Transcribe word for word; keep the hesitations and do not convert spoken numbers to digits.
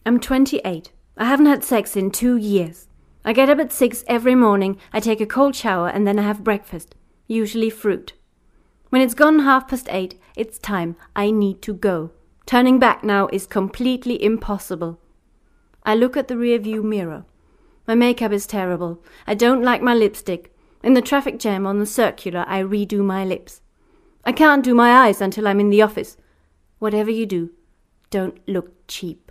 I'm twenty-eight. I haven't had sex in two years. I get up at six every morning, I take a cold shower, and then I have breakfast, usually fruit. When it's gone half past eight, it's time. I need to go. Turning back now is completely impossible. I look at the rearview mirror. My makeup is terrible. I don't like my lipstick. In the traffic jam on the circular, I redo my lips. I can't do my eyes until I'm in the office. Whatever you do, don't look cheap.